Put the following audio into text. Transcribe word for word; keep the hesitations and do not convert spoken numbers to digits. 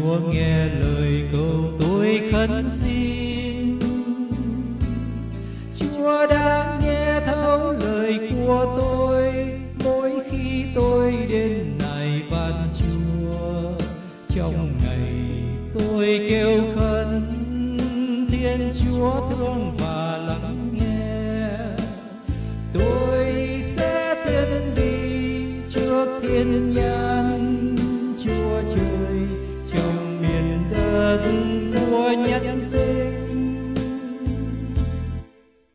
Chúa nghe lời cầu tôi khấn xin. Chúa đã nghe thấu lời của tôi mỗi khi tôi đến nài van Chúa. Trong ngày tôi kêu khấn, Thiên Chúa thương và lắng nghe. Tôi sẽ tiến đi trước thiên nhãn Chúa trời trong miền đất của nhân sinh.